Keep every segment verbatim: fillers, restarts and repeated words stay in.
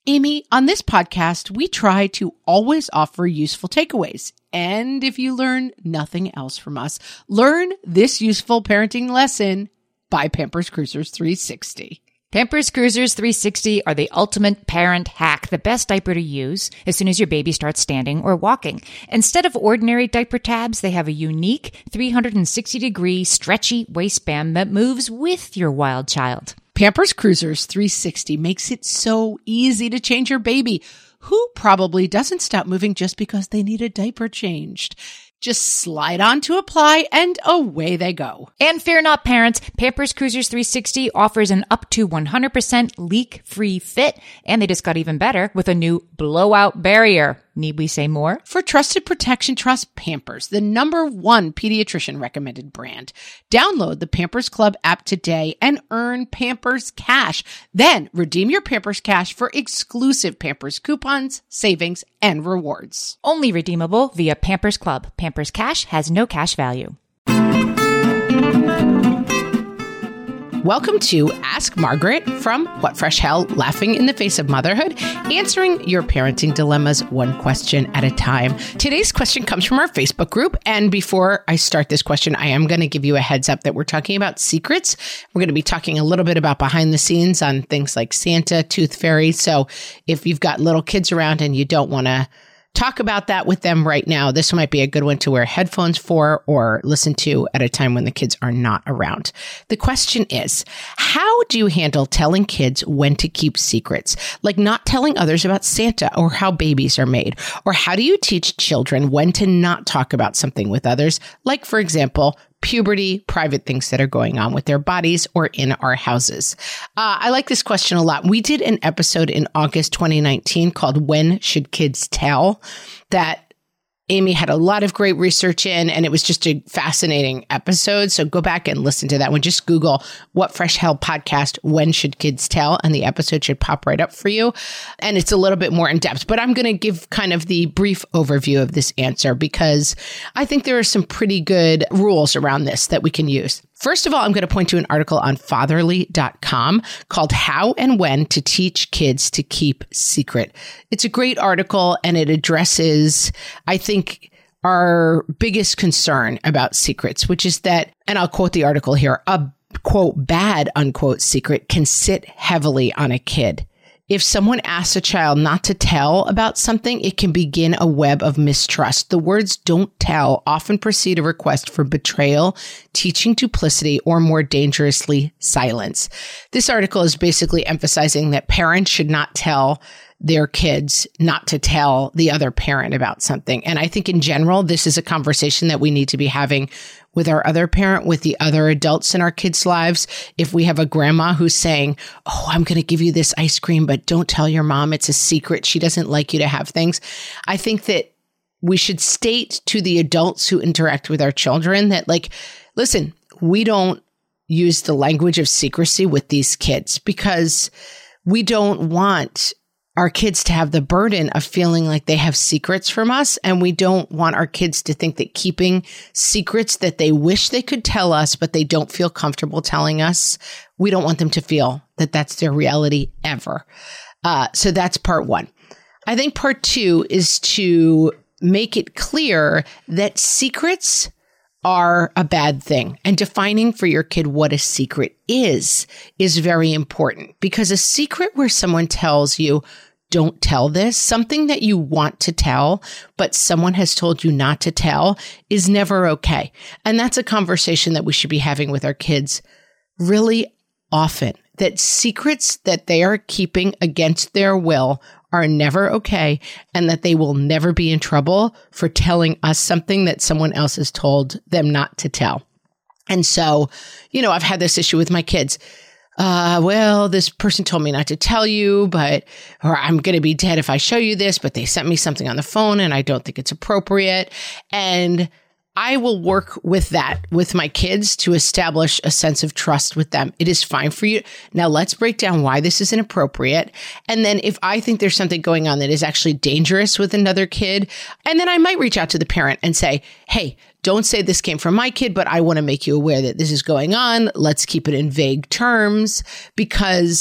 Amy, on this podcast, we try to always offer useful takeaways. And if you learn nothing else from us, learn this useful parenting lesson by Pampers Cruisers three sixty. Pampers Cruisers three sixty are the ultimate parent hack, the best diaper to use as soon as your baby starts standing or walking. Instead of ordinary diaper tabs, they have a unique three hundred sixty degree stretchy waistband that moves with your wild child. Pampers Cruisers three sixty makes it so easy to change your baby, who probably doesn't stop moving just because they need a diaper changed. Just slide on to apply and away they go. And fear not, parents, Pampers Cruisers three sixty offers an up to one hundred percent leak-free fit, and they just got even better with a new blowout barrier. Need we say more? For trusted protection, trust Pampers, the number one pediatrician recommended brand. Download the Pampers Club app today and earn Pampers Cash. Then redeem your Pampers Cash for exclusive Pampers coupons, savings, and rewards. Only redeemable via Pampers Club. Pampers Cash has no cash value. Welcome to Ask Margaret from What Fresh Hell, laughing in the face of motherhood, answering your parenting dilemmas one question at a time. Today's question comes from our Facebook group. And before I start this question, I am going to give you a heads up that we're talking about secrets. We're going to be talking a little bit about behind the scenes on things like Santa, Tooth Fairy. So if you've got little kids around and you don't want to talk about that with them right now, this might be a good one to wear headphones for or listen to at a time when the kids are not around. The question is, how do you handle telling kids when to keep secrets? Like not telling others about Santa or how babies are made? Or how do you teach children when to not talk about something with others? Like, for example, puberty, private things that are going on with their bodies or in our houses. Uh, I like this question a lot. We did an episode in August twenty nineteen called When Should Kids Tell? That Amy had a lot of great research in, and it was just a fascinating episode. So go back and listen to that one. Just Google What Fresh Hell podcast, When Should Kids Tell? And the episode should pop right up for you. And it's a little bit more in depth, but I'm going to give kind of the brief overview of this answer because I think there are some pretty good rules around this that we can use. First of all, I'm going to point to an article on fatherly dot com called How and When to Teach Kids to Keep Secret. It's a great article and it addresses, I think, our biggest concern about secrets, which is that, and I'll quote the article here, a quote, bad, unquote, secret can sit heavily on a kid. If someone asks a child not to tell about something, it can begin a web of mistrust. The words "don't tell" often precede a request for betrayal, teaching duplicity, or more dangerously, silence. This article is basically emphasizing that parents should not tell their kids not to tell the other parent about something. And I think in general, this is a conversation that we need to be having with our other parent, with the other adults in our kids' lives. If we have a grandma who's saying, "Oh, I'm going to give you this ice cream, but don't tell your mom. It's a secret. She doesn't like you to have things." I think that we should state to the adults who interact with our children that, like, listen, we don't use the language of secrecy with these kids because we don't want our kids to have the burden of feeling like they have secrets from us. And we don't want our kids to think that keeping secrets that they wish they could tell us, but they don't feel comfortable telling us, we don't want them to feel that that's their reality ever. Uh, so that's part one. I think part two is to make it clear that secrets are a bad thing, and defining for your kid what a secret is, is very important, because a secret where someone tells you, "Don't tell this," something that you want to tell, but someone has told you not to tell, is never okay. And that's a conversation that we should be having with our kids really often, that secrets that they are keeping against their will are never okay, and that they will never be in trouble for telling us something that someone else has told them not to tell. And so, you know, I've had this issue with my kids. Uh, well, this person told me not to tell you, but, or I'm going to be dead if I show you this, but they sent me something on the phone and I don't think it's appropriate. And I will work with that with my kids to establish a sense of trust with them. It is fine for you. Now let's break down why this is inappropriate. And then if I think there's something going on that is actually dangerous with another kid, and then I might reach out to the parent and say, "Hey, don't say this came from my kid, but I want to make you aware that this is going on. Let's keep it in vague terms," because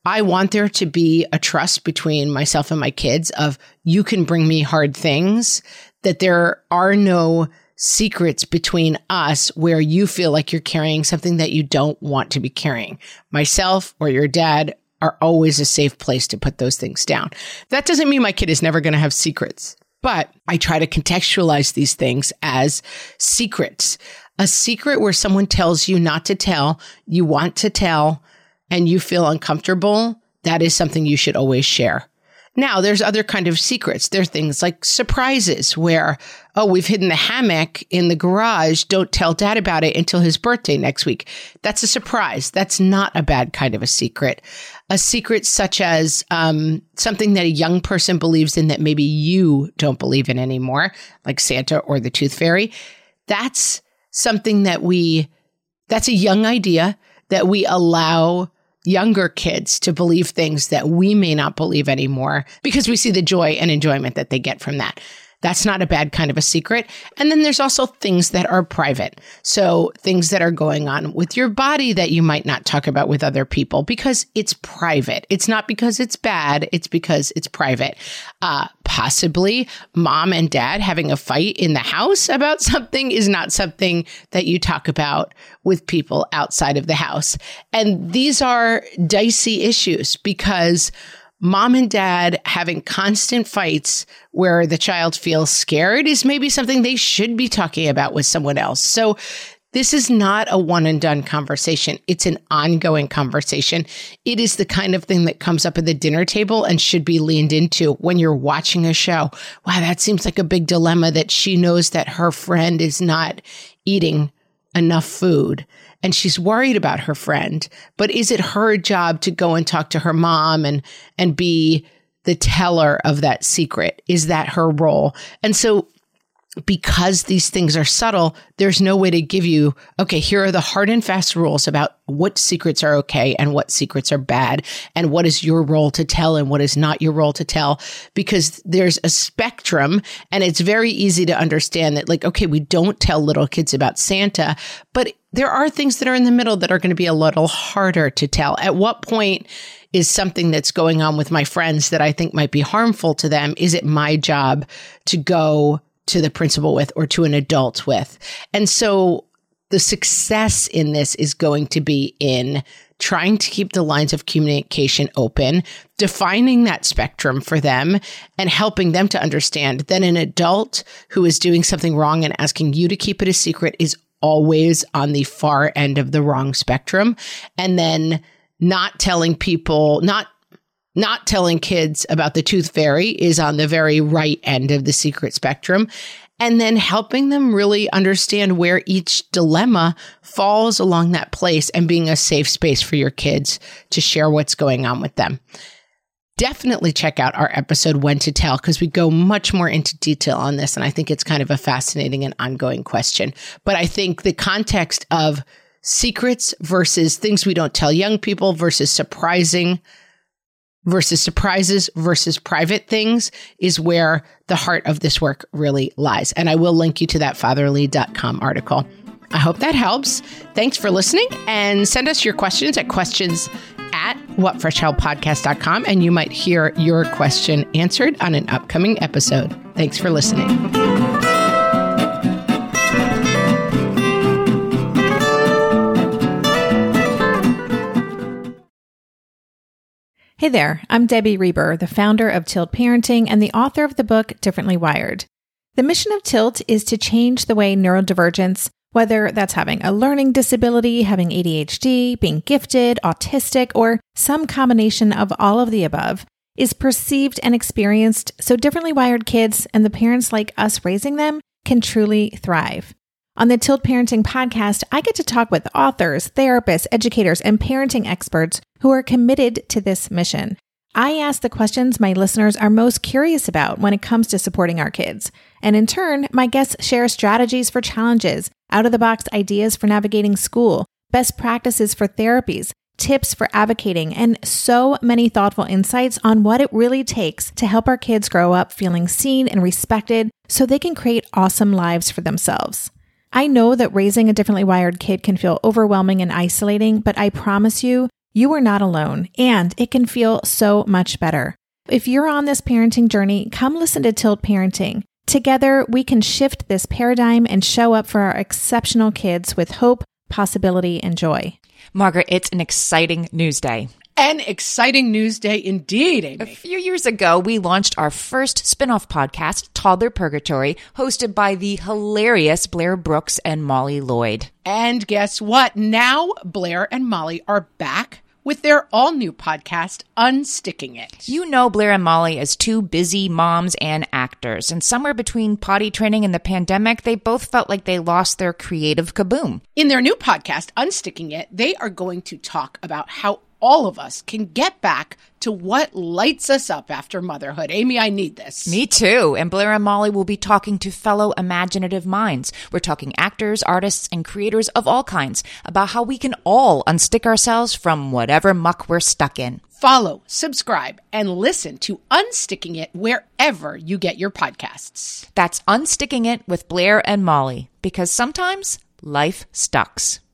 I want there to be a trust between myself and my kids of you can bring me hard things, that there are no secrets between us where you feel like you're carrying something that you don't want to be carrying. Myself or your dad are always a safe place to put those things down. That doesn't mean my kid is never going to have secrets, but I try to contextualize these things as secrets. A secret where someone tells you not to tell, you want to tell, and you feel uncomfortable, that is something you should always share. Now, there's other kind of secrets. There are things like surprises where, oh, we've hidden the hammock in the garage. Don't tell dad about it until his birthday next week. That's a surprise. That's not a bad kind of a secret. A secret such as um, something that a young person believes in that maybe you don't believe in anymore, like Santa or the Tooth Fairy. That's something that we, that's a young idea that we allow younger kids to believe things that we may not believe anymore because we see the joy and enjoyment that they get from that. That's not a bad kind of a secret. And then there's also things that are private. So things that are going on with your body that you might not talk about with other people because it's private. It's not because it's bad. It's because it's private. Uh, possibly mom and dad having a fight in the house about something is not something that you talk about with people outside of the house. And these are dicey issues because mom and dad having constant fights where the child feels scared is maybe something they should be talking about with someone else. So this is not a one and done conversation. It's an ongoing conversation. It is the kind of thing that comes up at the dinner table and should be leaned into when you're watching a show. Wow, that seems like a big dilemma that she knows that her friend is not eating enough food. And she's worried about her friend, but is it her job to go and talk to her mom and, and be the teller of that secret? Is that her role? And so because these things are subtle, there's no way to give you, okay, here are the hard and fast rules about what secrets are okay and what secrets are bad and what is your role to tell and what is not your role to tell, because there's a spectrum and it's very easy to understand that like, okay, we don't tell little kids about Santa, but there are things that are in the middle that are going to be a little harder to tell. At what point is something that's going on with my friends that I think might be harmful to them? Is it my job to go to the principal with or to an adult with? And so the success in this is going to be in trying to keep the lines of communication open, defining that spectrum for them, and helping them to understand that an adult who is doing something wrong and asking you to keep it a secret is always on the far end of the wrong spectrum. And then not telling people, not Not telling kids about the Tooth Fairy is on the very right end of the secret spectrum. And then helping them really understand where each dilemma falls along that place and being a safe space for your kids to share what's going on with them. Definitely check out our episode, When to Tell, because we go much more into detail on this. And I think it's kind of a fascinating and ongoing question. But I think the context of secrets versus things we don't tell young people versus surprising versus surprises versus private things is where the heart of this work really lies. And I will link you to that fatherly dot com article. I hope that helps. Thanks for listening, and send us your questions at questions at what fresh hell podcast dot com, and you might hear your question answered on an upcoming episode. Thanks for listening. Hey there, I'm Debbie Reber, the founder of Tilt Parenting and the author of the book Differently Wired. The mission of Tilt is to change the way neurodivergence, whether that's having a learning disability, having A D H D, being gifted, autistic, or some combination of all of the above, is perceived and experienced so differently wired kids and the parents like us raising them can truly thrive. On the Tilt Parenting podcast, I get to talk with authors, therapists, educators, and parenting experts who are committed to this mission. I ask the questions my listeners are most curious about when it comes to supporting our kids. And in turn, my guests share strategies for challenges, out-of-the-box ideas for navigating school, best practices for therapies, tips for advocating, and so many thoughtful insights on what it really takes to help our kids grow up feeling seen and respected so they can create awesome lives for themselves. I know that raising a differently wired kid can feel overwhelming and isolating, but I promise you, You are not alone, and it can feel so much better. If you're on this parenting journey, come listen to Tilt Parenting. Together, we can shift this paradigm and show up for our exceptional kids with hope, possibility, and joy. Margaret, it's an exciting news day. An exciting news day indeed, Amy. A few years ago, we launched our first spin-off podcast, Toddler Purgatory, hosted by the hilarious Blair Brooks and Molly Lloyd. And guess what? Now Blair and Molly are back with their all-new podcast, Unsticking It. You know Blair and Molly as two busy moms and actors, and somewhere between potty training and the pandemic, they both felt like they lost their creative kaboom. In their new podcast, Unsticking It, they are going to talk about how all of us can get back to what lights us up after motherhood. Amy, I need this. Me too. And Blair and Molly will be talking to fellow imaginative minds. We're talking actors, artists, and creators of all kinds about how we can all unstick ourselves from whatever muck we're stuck in. Follow, subscribe, and listen to Unsticking It wherever you get your podcasts. That's Unsticking It with Blair and Molly, because sometimes life stucks.